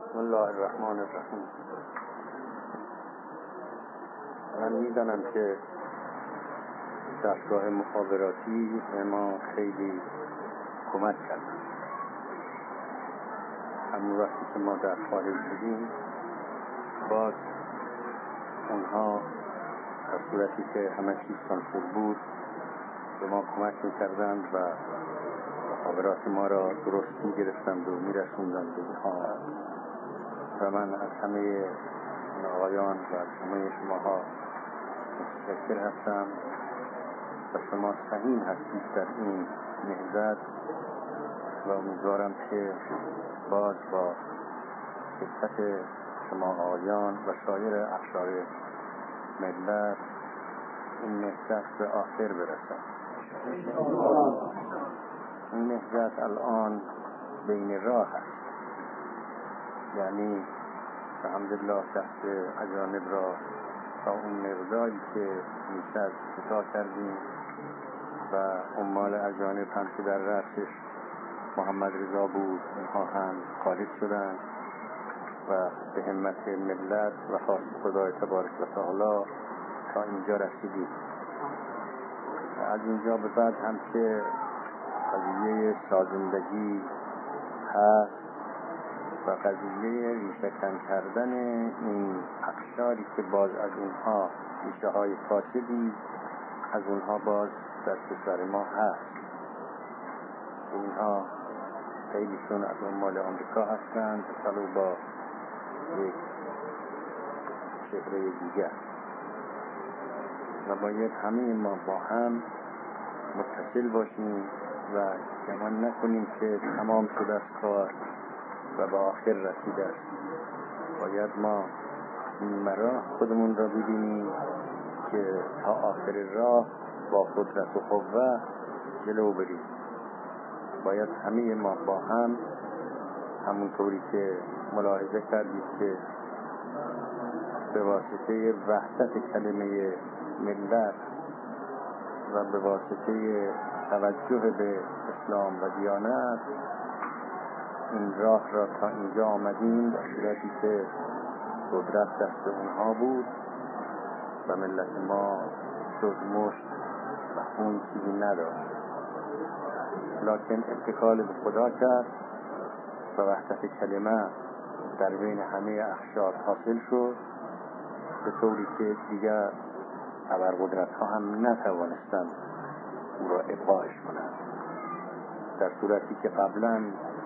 بسم الله الرحمن الرحیم. من میدانم که دستگاه مخابراتی به ما خیلی کمک کرد. همون وقتی که ما در خارج بودیم باز اونها در صورتی که همه چیز سانسور بود به ما کمک میکردند و مخابرات ما را درست میگرفتند و میرسوندند به اینها. و من از همه این آقایان و از همه شماها متشکر هستم و شما سهیم هستید در این نهضت و امیدوارم که باز با خدمت شما آقایان و سایر اقشار ملت این نهضت به آخر برسد. این نهضت الان بین راه است، یعنی الحمدلله دست اجانب را تا اون مقداری که میشد کوتاه کردیم و عمال اجانب هم که در رأسش محمد رضا بود اینها هم خارج شدند و به همت ملت و خاص خدای تبارک و تعالی تا اینجا رسیدیم. از اینجا به بعد هم که قضیه سازندگی هست و قضیه ریشه‌کن کردن این اقشاری که باز از اونها ریشه های فاسدی از اونها باز در کشور ما هست. اینها خیلیشون از عمال آمریکا هستند ولو با یک چهره دیگر و باید همه ما با هم متصل باشیم و گمان نکنیم که تمام شده است کار و به آخر رسیده است. باید ما این مراه خودمون را ببینیم که تا آخر راه با قدرت و قوه جلو بریم. باید همه ما با هم همونطوری که ملاحظه کردید که به واسطه وحدت کلمه ملت و به واسطه توجه به اسلام و دیانت این راه را تا اینجا آمدیم، در صورتی که قدرت دست اونها بود و ملت ما جز مشت و خون چیزی نداشت، لکن اتکال به خدا کرد و وحدت کلمه در بین همه اخشار حاصل شد، به طوری که دیگر ابرقدرت ها هم نتوانستند او را ابقایش کنند. در صورتی که قبلا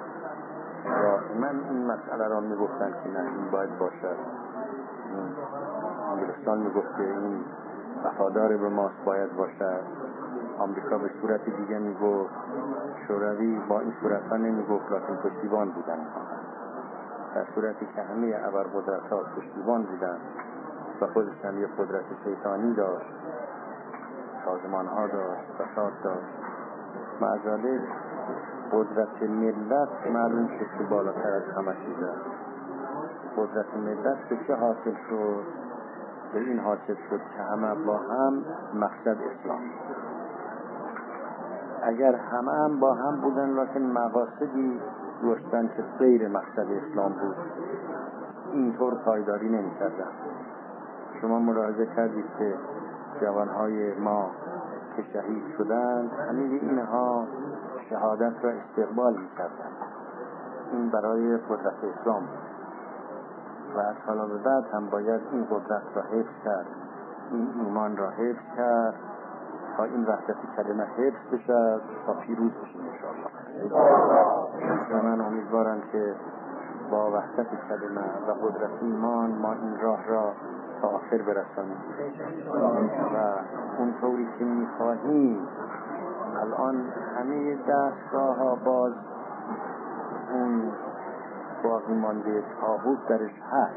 من این مسئله را میگفتن که نه این باید باشد، انگلستان میگفت که این وفادار به ماست باید باشد، آمریکا به صورت دیگه میگفت، شوروی با این صورت ها نمیگفت لکن پشتیبان بودن. در صورتی که همه ابرقدرت ها پشتیبان بودن و خودش هم یک قدرت شیطانی داشت، سازمان ها داشت، فساد داشت، معذالک قدرت ملت معلوم شد که بالاتر از همه چیز است. قدرت ملت به چه حاصل شد؟ به این حاصل شد که همه با هم مقصد اسلام. اگر همه با هم بودن لکن مقاصدی داشتن که غیر مقصد اسلام بود، اینطور پایداری نمی کردن. شما ملاحظه کردید که جوانهای ما که شهید شدند همه اینها شهادت را استقبال می کردن. این برای قدرت اسلام بود و از حالا به بعد هم باید این قدرت را حفظ کرد، این ایمان را حفظ کرد تا این وحدت کلمه حفظ بشد تا پیروز بشیم انشاءالله. من امیدوارم که با وحدت کلمه و قدرت ایمان ما این راه را تا آخر برسانیم و اونطوری که می‌خواهیم. الان همه دستگاه ها باز اون باقی مانده طاغوت درش هست.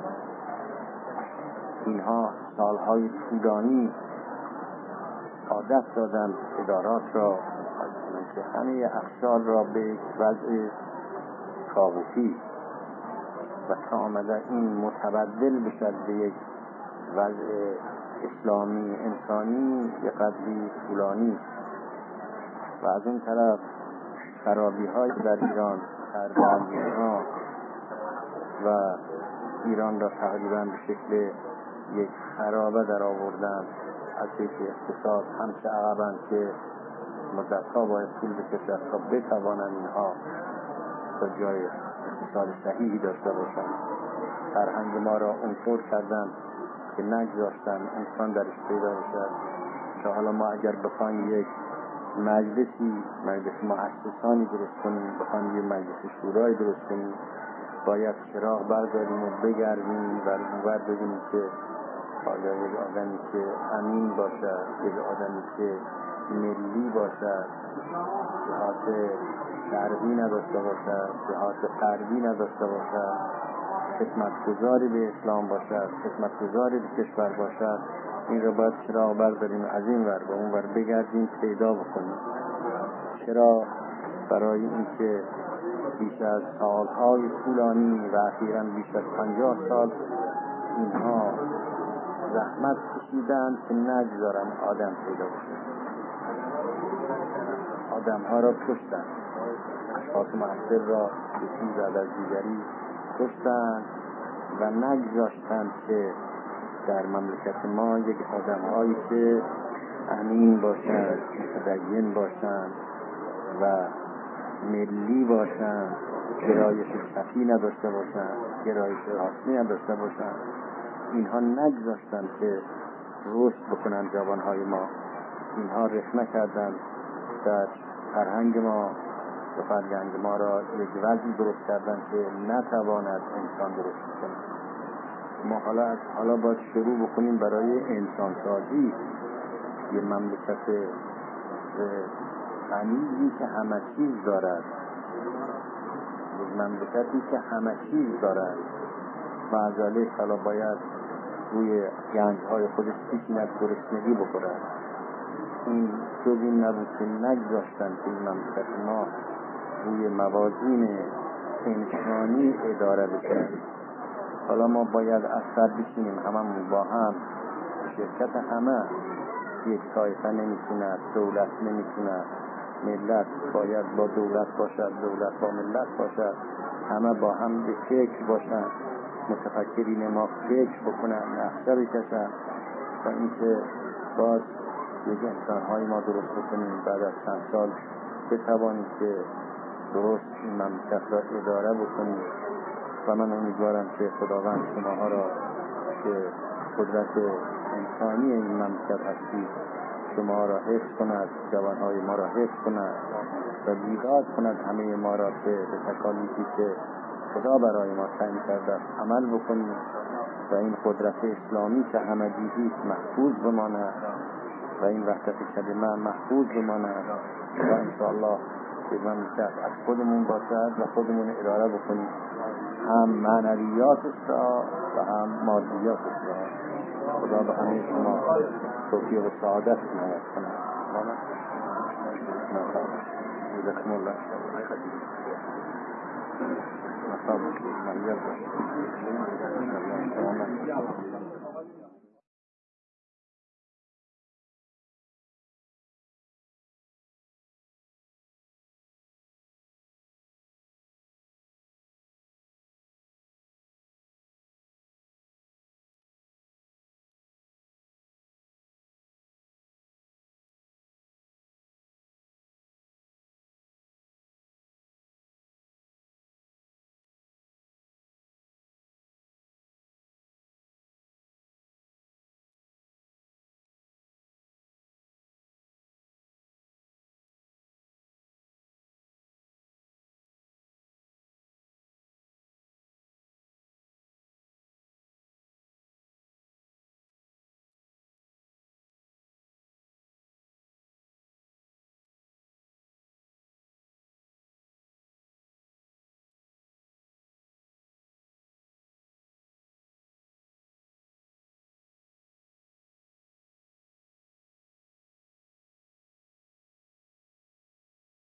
اینها سالهای طولانی عادت دادن ادارات را که همه اخشار را به یک وضع طاغوتی و تا آمده این متبدل بشد به یک وضع اسلامی انسانی به قدری طولانی. و از این طرف خرابی های در ایران، سربازی ها و ایران را تقریبا به شکل یک خرابه در آوردن. از حیث اقتصاد همچه عقبند که مدتها باید طول بکشد تا بتوانند اینها تا جای اقتصاد صحیحی داشته باشند. فرهنگ ما را اونطور کردن که نگذاشتن انسان درش پیدا بشد. که حالا ما اگر بخوایم یک مجلس مؤسسانی درست کنیم، بخوایم یک مجلس شورای درست کنیم، باید چراغ برداریم و بگردیم و اونور ببینیم که آیا یک آدمی که امین باشد، یک آدمی که ملی باشد، جهات شرقی نداشته باشد، جهات غربی نداشته باشد، خدمتگزاری به اسلام باشد، خدمتگزاری به کشور باشد، این را باید چراغ برداریم از این ور و اون ور بگردیم پیدا بکنیم. چرا؟ برای اینکه بیش از سالهای طولانی و اخیراً بیش از 50 سال اینها زحمت کشیدن که نگذارن آدم پیدا بشه. آدمها را کشتن، اشخاص مؤثر را یکی بعد از دیگری کشتن و نگذاشتن که در مملکت ما یک آدمهایی که امین باشند، متدین باشند و ملی باشند، گرایش کفی نداشته باشند، گرایش راستی نداشته باشند، اینها نگذاشتن که رشد بکنن جوانهای ما. اینها رخنه کردن در فرهنگ ما و فرهنگ ما را یک وضعی درست کردن که نتواند انسان درست بکنه. ما حالا باید شروع بکنیم برای انسان سازی یه مملکت غنی که همه چیز دارد، یک مملکتی که همه چیز دارد و ازاله حالا باید روی گنجهای خودش بشیند، گرسنگی بخورد. این جز این نبود که نگذاشتن که این مملکت ما روی موازین انسانی اداره بشه. حالا ما باید از سر بشینیم هممون با هم، شرکت همه. یک طایفه نمیتونه، دولت نمیتونه، ملت باید با دولت باشد، دولت با ملت باشد، همه با هم به فکر باشن، متفکرین ما فکر بکنن، نقشه بکشن و اینکه باز یک انسانهای ما درست بکنیم. بعد از چند سال بتوانیم که درست این مملکت را اداره بکنیم و من امیدوارم که خداوند شماها را که قدرت انسانی این مملکت هستید شما را حفظ کند، جوانهای ما را حفظ کند و بیداد کند همه ما را که به تکالیفی که خدا برای ما تعیین کرده است عمل بکنیم و این قدرت اسلامی که همه دیدید محفوظ بماند و این وحدت کلمه محفوظ بماند و انشاءالله که مملکت از خودمون باشد و خودمون اداره بکنیم، هم معنویاتش را و هم مادیاتش را. خدا به همه شما توفیق و سعادت عنایت کند. جزاکم الله خیر.